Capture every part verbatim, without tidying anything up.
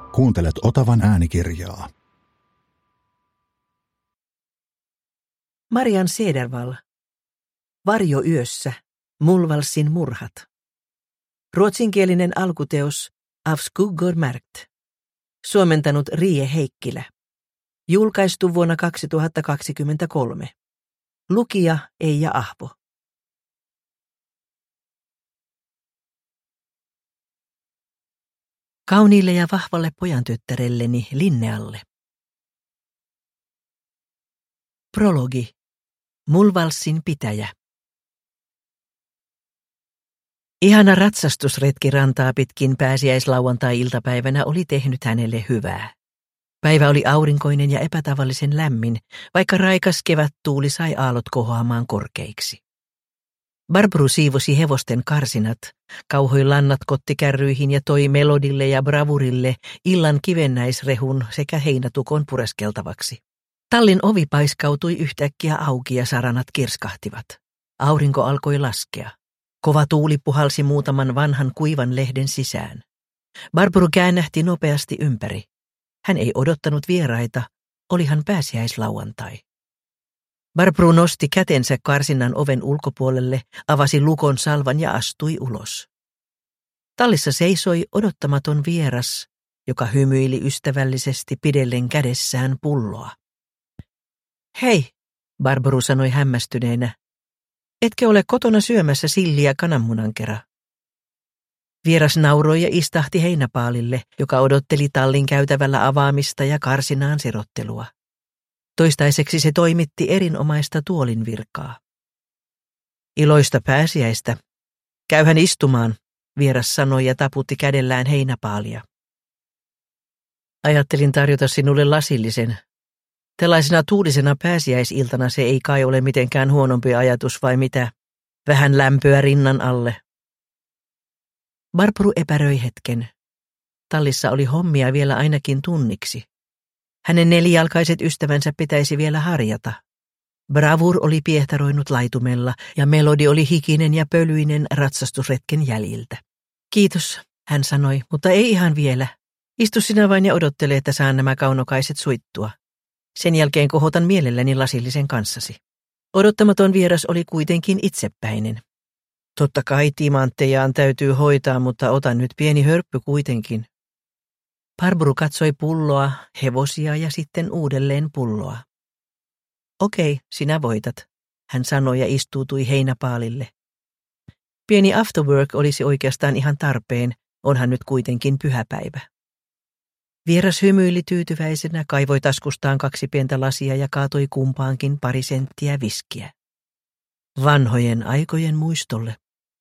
Kuuntelet Otavan äänikirjaa. Marian Cedervall. Varjo yössä. Mullvalsin murhat. Ruotsinkielinen alkuteos Av skuggor märkt. Suomentanut Rie Heikkilä. Julkaistu vuonna kaksituhattakaksikymmentäkolme. Lukija Eija Ahvo. Kauniille ja vahvalle pojantyttärelleni Linnealle. Prologi. Mullvalsin pitäjä. Ihana ratsastusretki rantaa pitkin pääsiäislauantai-iltapäivänä oli tehnyt hänelle hyvää. Päivä oli aurinkoinen ja epätavallisen lämmin, vaikka raikas kevättuuli sai aallot kohoamaan korkeiksi. Barbro siivosi hevosten karsinat, kauhoi lannat kottikärryihin ja toi Melodille ja Bravurille illan kivennäisrehun sekä heinätukon pureskeltavaksi. Tallin ovi paiskautui yhtäkkiä auki ja saranat kirskahtivat. Aurinko alkoi laskea. Kova tuuli puhalsi muutaman vanhan kuivan lehden sisään. Barbro käännähti nopeasti ympäri. Hän ei odottanut vieraita, olihan pääsiäislauantai. Barbro nosti kätensä karsinnan oven ulkopuolelle, avasi lukon salvan ja astui ulos. Tallissa seisoi odottamaton vieras, joka hymyili ystävällisesti pidellen kädessään pulloa. Hei, Barbro sanoi hämmästyneenä. Etkö ole kotona syömässä silliä kananmunan kera? Vieras nauroi ja istahti heinäpaalille, joka odotteli tallin käytävällä avaamista ja karsinaan sirottelua. Toistaiseksi se toimitti erinomaista tuolinvirkaa. Iloista pääsiäistä. Käyhän istumaan, vieras sanoi ja taputti kädellään heinäpaalia. Ajattelin tarjota sinulle lasillisen. Tällaisena tuulisena pääsiäisiltana se ei kai ole mitenkään huonompi ajatus vai mitä? Vähän lämpöä rinnan alle. Barbro epäröi hetken. Tallissa oli hommia vielä ainakin tunniksi. Hänen nelijalkaiset ystävänsä pitäisi vielä harjata. Bravur oli piehtaroinut laitumella ja Melodi oli hikinen ja pölyinen ratsastusretken jäljiltä. Kiitos, hän sanoi, mutta ei ihan vielä. Istu sinä vain ja odottele, että saan nämä kaunokaiset suittua. Sen jälkeen kohotan mielelläni lasillisen kanssasi. Odottamaton vieras oli kuitenkin itsepäinen. Totta kai timanttejaan täytyy hoitaa, mutta otan nyt pieni hörppy kuitenkin. Barbro katsoi pulloa, hevosia ja sitten uudelleen pulloa. Okei, sinä voitat, hän sanoi ja istuutui heinäpaalille. Pieni afterwork olisi oikeastaan ihan tarpeen, onhan nyt kuitenkin pyhäpäivä. Vieras hymyili tyytyväisenä, kaivoi taskustaan kaksi pientä lasia ja kaatoi kumpaankin pari senttiä viskiä. Vanhojen aikojen muistolle.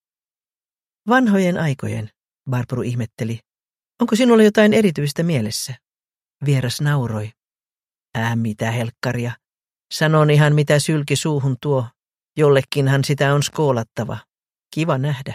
Vanhojen aikojen, Barbro ihmetteli. Onko sinulla jotain erityistä mielessä? Vieras nauroi. Ää, mitä helkkaria. Sanon ihan mitä sylki suuhun tuo. Jollekinhan sitä on skoolattava. Kiva nähdä.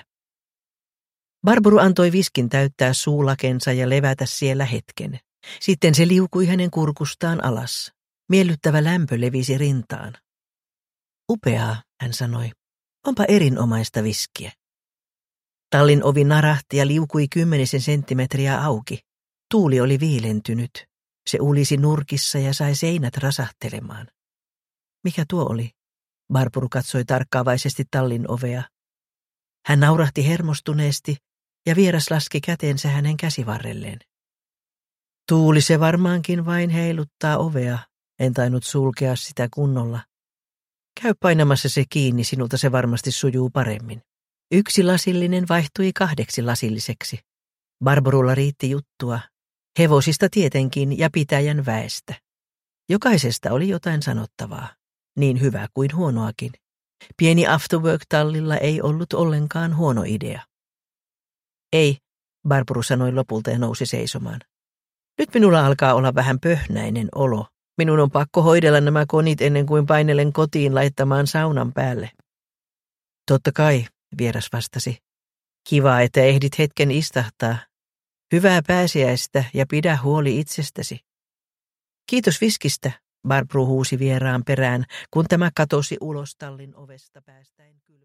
Barbro antoi viskin täyttää suulakensa ja levätä siellä hetken. Sitten se liukui hänen kurkustaan alas. Miellyttävä lämpö levisi rintaan. Upeaa, hän sanoi. Onpa erinomaista viskiä. Tallin ovi narahti ja liukui kymmenisen senttimetriä auki. Tuuli oli viilentynyt. Se ulisi nurkissa ja sai seinät rasahtelemaan. Mikä tuo oli? Barbro katsoi tarkkaavaisesti tallin ovea. Hän naurahti hermostuneesti ja vieras laski kätensä hänen käsivarrelleen. Tuuli se varmaankin vain heiluttaa ovea, en tainnut sulkea sitä kunnolla. Käy painamassa se kiinni, sinulta se varmasti sujuu paremmin. Yksi lasillinen vaihtui kahdeksi lasilliseksi. Barbrolla riitti juttua. Hevosista tietenkin ja pitäjän väestä. Jokaisesta oli jotain sanottavaa, niin hyvä kuin huonoakin. Pieni afterwork-tallilla ei ollut ollenkaan huono idea. Ei, Barbro sanoi lopulta ja nousi seisomaan. Nyt minulla alkaa olla vähän pöhnäinen olo. Minun on pakko hoidella nämä konit ennen kuin painelen kotiin laittamaan saunan päälle. Totta kai, vieras vastasi. Kiva, että ehdit hetken istahtaa. Hyvää pääsiäistä ja pidä huoli itsestäsi. Kiitos viskistä, Barbro huusi vieraan perään, kun tämä katosi ulos tallin ovesta päästäen kylmään.